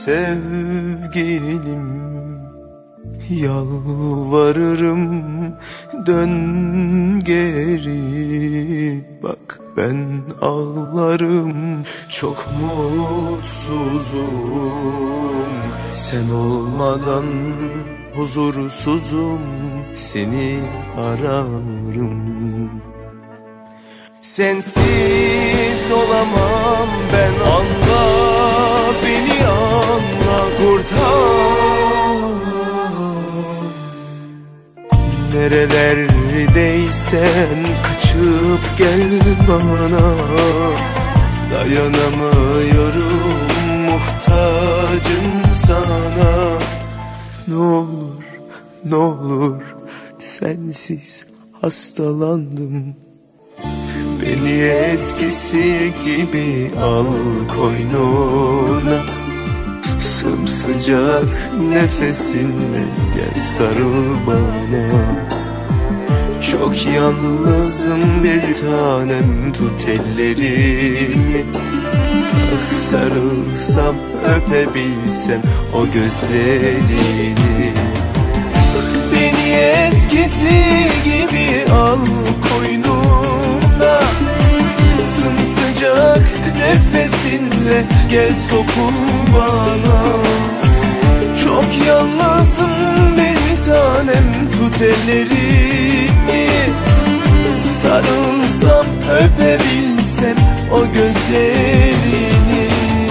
sevgilim. Yalvarırım dön geri, bak ben ağlarım, çok mutsuzum. Sen olmadan huzursuzum, seni ararım. Sensiz olamam ben, anla beni, anla, kurtar. Nerelerdeysen kaçıp gel bana, dayanamıyorum, muhtacım sana. Ne olur, ne olur, sensiz hastalandım. Beni eskisi gibi al koynuna, sımsıcak nefesinle gel sarıl bana. Çok yalnızım bir tanem, tut ellerimi. Ah, sarılsam, öpebilsem o gözlerini. Beni eskisi gibi al koynuna, sımsıcak nefesinle gel sokul bana. Çok yalnızım bir tanem, tut ellerimi. Sarılsam, öpebilsem o gözlerini.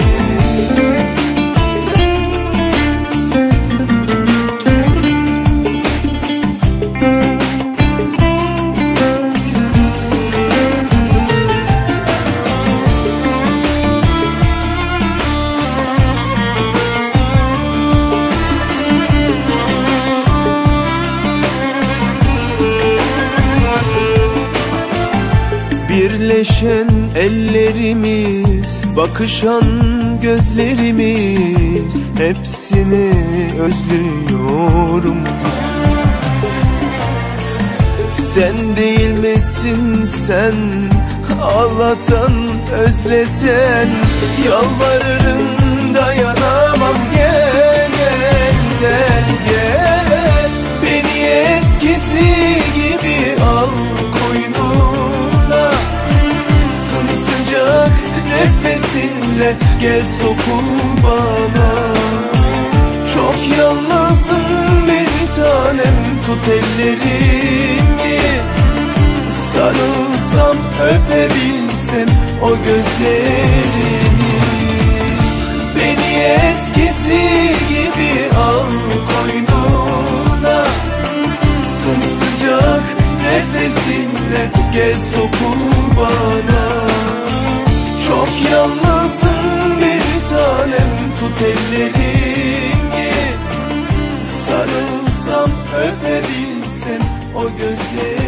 Birleşen ellerimiz, bakışan gözlerimiz, hepsini özlüyorum. Sen değil misin sen, ağlatan, özleten? Yalvarırım dayanamam, gel gel gel gel. Beni eskisi gibi al koynuna, sımsıcak nefesinle gel sokul bana. Çok yalnızım bir tanem, tut ellerimi. Sarılsam, öpebilsem o gözlerini. Beni eskisi gibi al koynuna, sımsıcak nefesinle gel sokul bana. Çok yalnızım bir tanem, tut ellerimi. Sarılsam, öpebilsem o gözlerini.